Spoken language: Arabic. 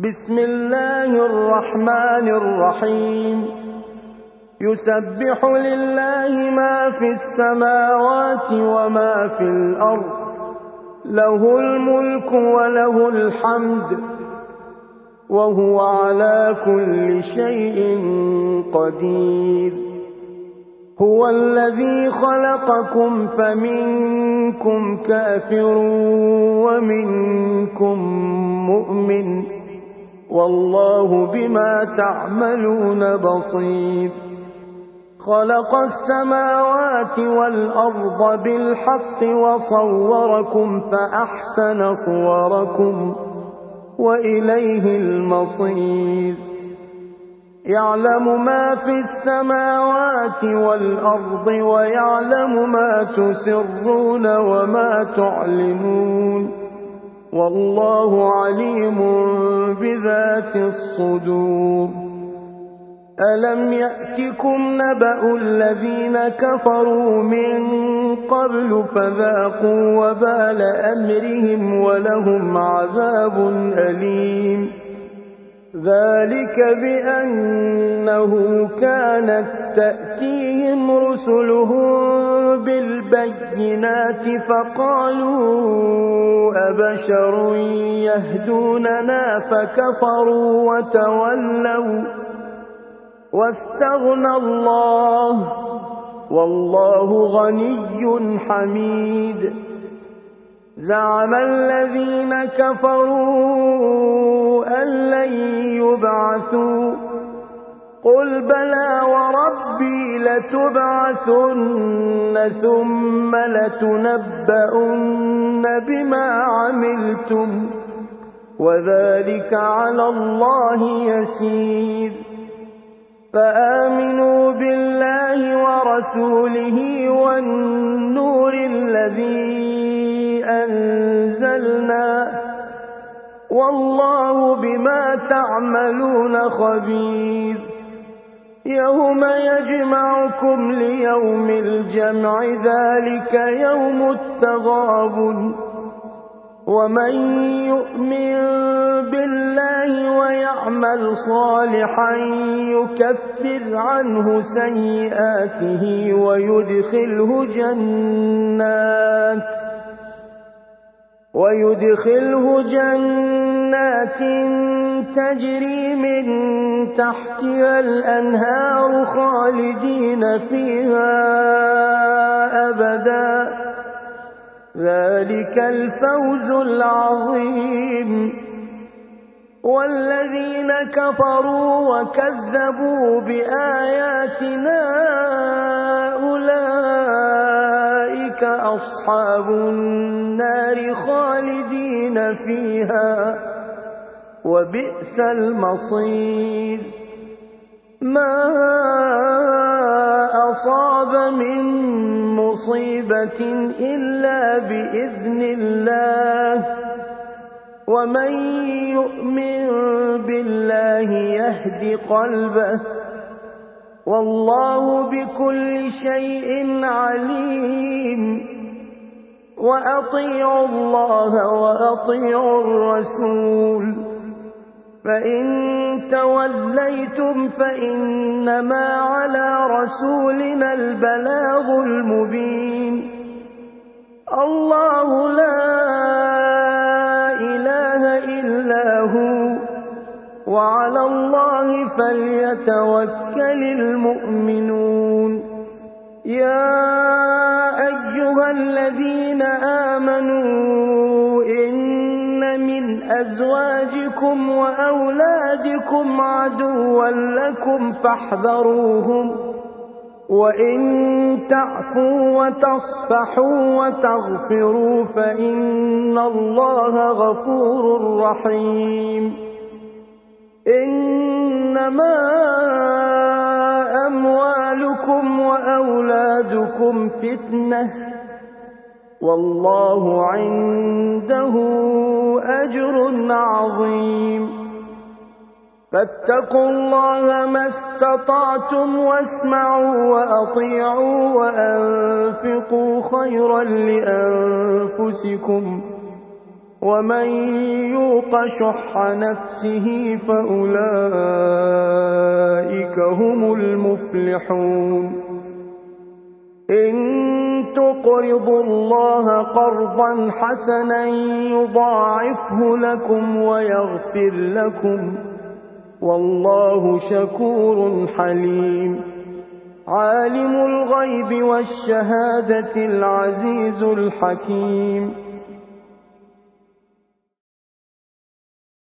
بسم الله الرحمن الرحيم يسبح لله ما في السماوات وما في الأرض له الملك وله الحمد وهو على كل شيء قدير هو الذي خلقكم فمنكم كافر ومنكم مؤمن والله بما تعملون بصير خلق السماوات والأرض بالحق وصوركم فأحسن صوركم وإليه المصير يعلم ما في السماوات والأرض ويعلم ما تسرون وما تعلنون والله عليم بذات الصدور ألم يأتكم نبأ الذين كفروا من قبل فذاقوا وبال أمرهم ولهم عذاب أليم ذلك بأنه كانت تأتيهم رسلهم بالبينات فقالوا أبشر يهدوننا فكفروا وتولوا واستغنى الله والله غني حميد زعم الذين كفروا أن لن يبعثوا قل بلى وربي لتبعثن ثم لتنبؤن بما عملتم وذلك على الله يسير فآمنوا بالله ورسوله والنور الذي أنزلنا والله بما تعملون خبير يوم يجمعكم ليوم الجمع ذلك يوم التغابن ومن يؤمن بالله ويعمل صالحا يكفر عنه سيئاته ويدخله جنات تجري من تحتها الأنهار خالدين فيها أبدا ذلك الفوز العظيم والذين كفروا وكذبوا بآياتنا أولئك أصحاب النار خالدين فيها وبئس المصير ما أصاب من مصيبة إلا بإذن الله ومن يؤمن بالله يهد قلبه والله بكل شيء عليم وأطيعوا الله وأطيعوا الرسول فإن توليتم فإنما على رسولنا البلاغ المبين الله لا إله إلا هو وعلى الله فليتوكل المؤمنون يا أيها الذين آمنوا إن من أزواجكم وأولادكم عدوا لكم فاحذروهم وإن تعفوا وتصفحوا وتغفروا فإن الله غفور رحيم إنما أموالكم وأولادكم فتنة والله عنده أجر عظيم فاتقوا الله ما استطعتم واسمعوا وأطيعوا وأنفقوا خيرا لأنفسكم ومن يوق شح نفسه فأولئك هم المفلحون إن تقرضوا الله قرضا حسنا يضاعفه لكم ويغفر لكم والله شكور حليم عالم الغيب والشهادة العزيز الحكيم